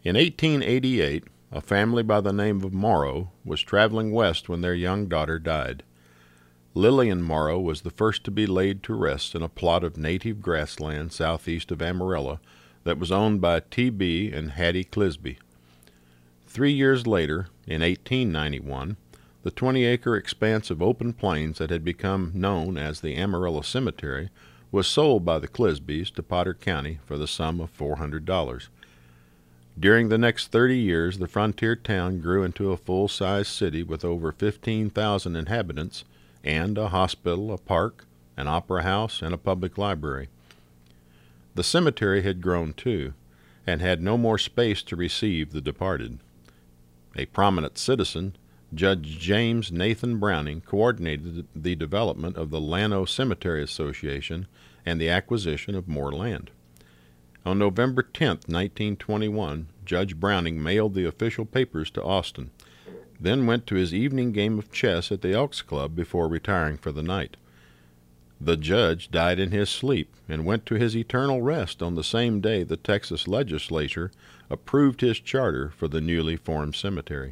In 1888, a family by the name of Morrow was traveling west when their young daughter died. Lillian Morrow was the first to be laid to rest in a plot of native grassland southeast of Amarillo that was owned by T.B. and Hattie Clisby. 3 years later, in 1891, the 20-acre expanse of open plains that had become known as the Amarillo Cemetery was sold by the Clisbys to Potter County for the sum of $400. During the next 30 years, the frontier town grew into a full-size city with over 15,000 inhabitants and a hospital, a park, an opera house, and a public library. The cemetery had grown too, and had no more space to receive the departed. A prominent citizen, Judge James Nathan Browning, coordinated the development of the Llano Cemetery Association and the acquisition of more land. On November 10, 1921, Judge Browning mailed the official papers to Austin, then went to his evening game of chess at the Elks Club before retiring for the night. The judge died in his sleep and went to his eternal rest on the same day the Texas legislature approved his charter for the newly formed cemetery.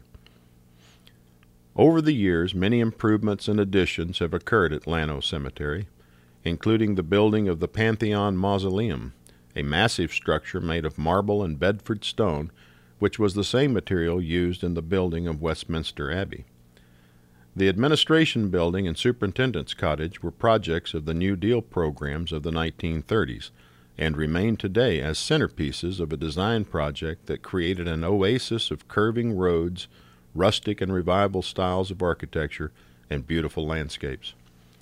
Over the years, many improvements and additions have occurred at Llano Cemetery, including the building of the Pantheon Mausoleum, a massive structure made of marble and Bedford stone, which was the same material used in the building of Westminster Abbey. The administration building and superintendent's cottage were projects of the New Deal programs of the 1930s and remain today as centerpieces of a design project that created an oasis of curving roads, rustic and revival styles of architecture, and beautiful landscapes.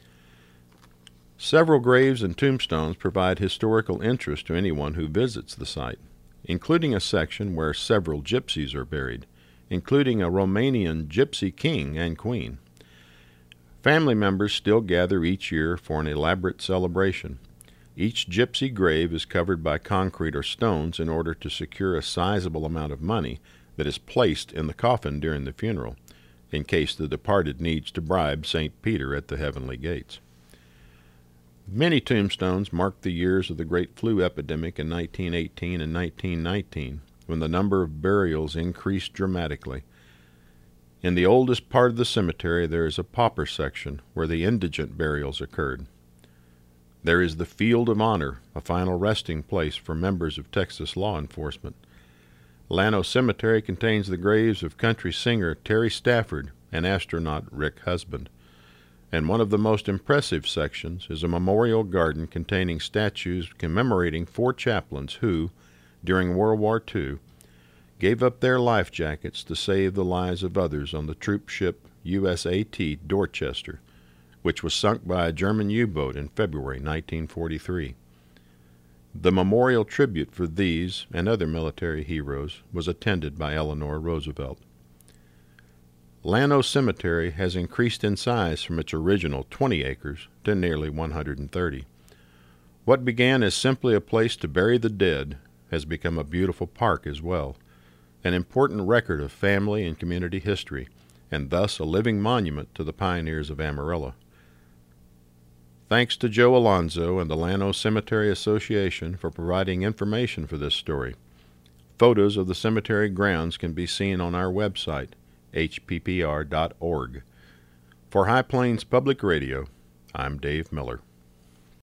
Several graves and tombstones provide historical interest to anyone who visits the site, including a section where several gypsies are buried, including a Romanian gypsy king and queen. Family members still gather each year for an elaborate celebration. Each gypsy grave is covered by concrete or stones in order to secure a sizable amount of money that is placed in the coffin during the funeral, in case the departed needs to bribe St. Peter at the heavenly gates. Many tombstones mark the years of the Great Flu epidemic in 1918 and 1919, when the number of burials increased dramatically. In the oldest part of the cemetery there is a pauper section where the indigent burials occurred. There is the Field of Honor, a final resting place for members of Texas law enforcement. Llano Cemetery contains the graves of country singer Terry Stafford and astronaut Rick Husband. And one of the most impressive sections is a memorial garden containing statues commemorating 4 chaplains who, during World War II, gave up their life jackets to save the lives of others on the troop ship USAT Dorchester, which was sunk by a German U-boat in February 1943. The memorial tribute for these and other military heroes was attended by Eleanor Roosevelt. Llano Cemetery has increased in size from its original 20 acres to nearly 130. What began as simply a place to bury the dead has become a beautiful park as well, an important record of family and community history, and thus a living monument to the pioneers of Amarillo. Thanks to Joe Alonzo and the Llano Cemetery Association for providing information for this story. Photos of the cemetery grounds can be seen on our website, hppr.org. For High Plains Public Radio, I'm Dave Miller.